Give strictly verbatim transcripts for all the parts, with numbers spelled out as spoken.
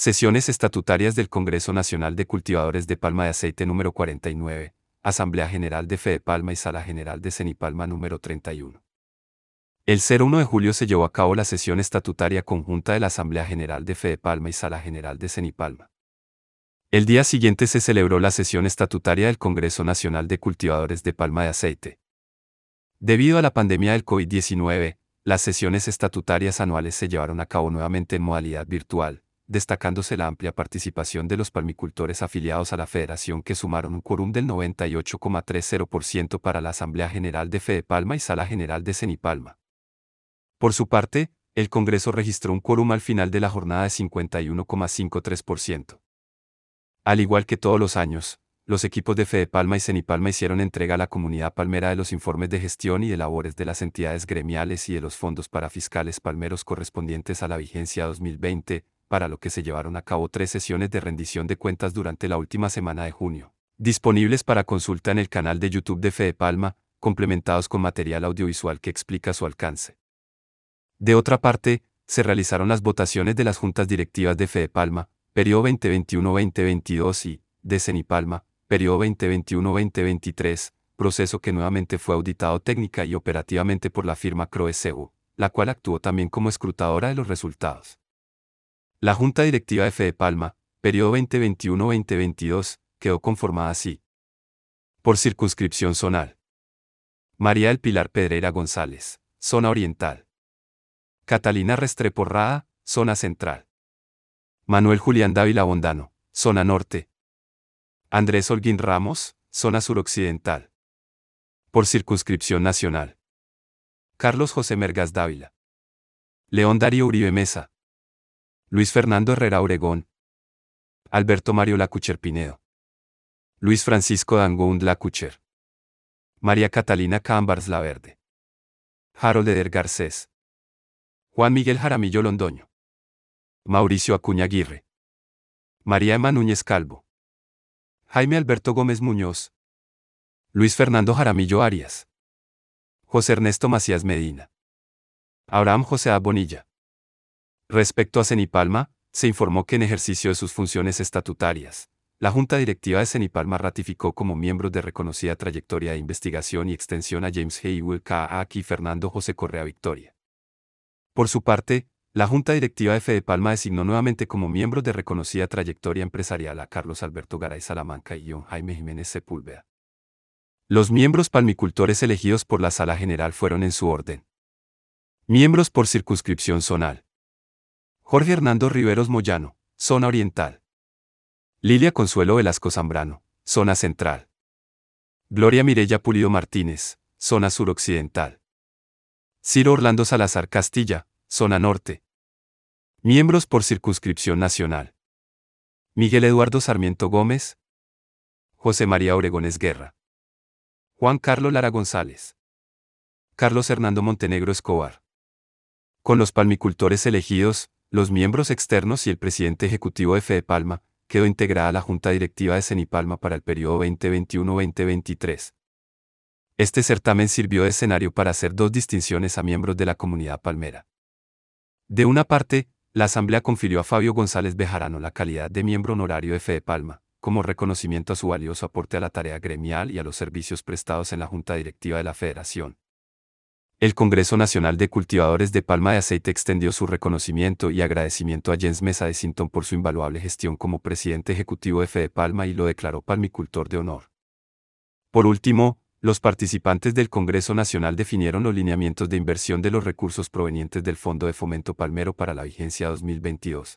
Sesiones estatutarias del Congreso Nacional de Cultivadores de Palma de Aceite número cuarenta y nueve, Asamblea General de Fedepalma y Sala General de Cenipalma número treinta y uno. El cero uno de julio se llevó a cabo la sesión estatutaria conjunta de la Asamblea General de Fedepalma y Sala General de Cenipalma. El día siguiente se celebró la sesión estatutaria del Congreso Nacional de Cultivadores de Palma de Aceite. Debido a la pandemia del COVID diecinueve, las sesiones estatutarias anuales se llevaron a cabo nuevamente en modalidad virtual, destacándose la amplia participación de los palmicultores afiliados a la Federación, que sumaron un quórum del noventa y ocho coma treinta por ciento para la Asamblea General de Fedepalma y Sala General de Cenipalma. Por su parte, el Congreso registró un quórum al final de la jornada de cincuenta y uno coma cincuenta y tres por ciento. Al igual que todos los años, los equipos de Fedepalma y Cenipalma hicieron entrega a la comunidad palmera de los informes de gestión y de labores de las entidades gremiales y de los fondos para fiscales palmeros correspondientes a la vigencia dos mil veinte, para lo que se llevaron a cabo tres sesiones de rendición de cuentas durante la última semana de junio, disponibles para consulta en el canal de YouTube de Fedepalma, complementados con material audiovisual que explica su alcance. De otra parte, se realizaron las votaciones de las juntas directivas de Fedepalma, periodo veinte veintiuno a veinte veintidós, y de Cenipalma, periodo veinte veintiuno a veinte veintitrés, proceso que nuevamente fue auditado técnica y operativamente por la firma Crowe S E U, la cual actuó también como escrutadora de los resultados. La Junta Directiva de Fedepalma, periodo veinte veintiuno a veinte veintidós, quedó conformada así. Por circunscripción zonal: María del Pilar Pedreira González, zona oriental. Catalina Restrepo Rada, zona central. Manuel Julián Dávila Bondano, zona norte. Andrés Holguín Ramos, zona suroccidental. Por circunscripción nacional: Carlos José Mergas Dávila. León Darío Uribe Mesa. Luis Fernando Herrera Obregón. Alberto Mario Lacucher Pinedo. Luis Francisco Dangond Lacucher. María Catalina Cámbars Laverde. Harold Eder Garcés. Juan Miguel Jaramillo Londoño. Mauricio Acuña Aguirre. María Emma Núñez Calvo. Jaime Alberto Gómez Muñoz. Luis Fernando Jaramillo Arias. José Ernesto Macías Medina. Abraham José A. Bonilla. Respecto a Cenipalma, se informó que en ejercicio de sus funciones estatutarias, la Junta Directiva de Cenipalma ratificó como miembros de reconocida trayectoria de investigación y extensión a James G. Will K. A. y Fernando José Correa Victoria. Por su parte, la Junta Directiva de Fedepalma designó nuevamente como miembros de reconocida trayectoria empresarial a Carlos Alberto Garay Salamanca y John Jaime Jiménez Sepúlveda. Los miembros palmicultores elegidos por la Sala General fueron en su orden: miembros por circunscripción zonal: Jorge Hernando Riveros Moyano, zona oriental. Lilia Consuelo Velasco Zambrano, zona central. Gloria Mireya Pulido Martínez, zona suroccidental. Ciro Orlando Salazar Castilla, zona norte. Miembros por circunscripción nacional: Miguel Eduardo Sarmiento Gómez. José María Obregones Guerra. Juan Carlos Lara González. Carlos Hernando Montenegro Escobar. Con los palmicultores elegidos, los miembros externos y el presidente ejecutivo de Fedepalma, quedó integrada la Junta Directiva de Cenipalma para el periodo veinte veintiuno a veinte veintitrés. Este certamen sirvió de escenario para hacer dos distinciones a miembros de la comunidad palmera. De una parte, la Asamblea confirió a Fabio González Bejarano la calidad de miembro honorario de Fedepalma, como reconocimiento a su valioso aporte a la tarea gremial y a los servicios prestados en la Junta Directiva de la Federación. El Congreso Nacional de Cultivadores de Palma de Aceite extendió su reconocimiento y agradecimiento a Jens Mesa de Sinton por su invaluable gestión como presidente ejecutivo de Fedepalma y lo declaró palmicultor de honor. Por último, los participantes del Congreso Nacional definieron los lineamientos de inversión de los recursos provenientes del Fondo de Fomento Palmero para la vigencia dos mil veintidós.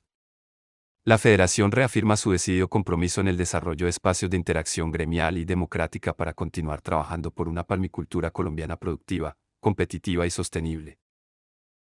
La Federación reafirma su decidido compromiso en el desarrollo de espacios de interacción gremial y democrática para continuar trabajando por una palmicultura colombiana productiva, competitiva y sostenible.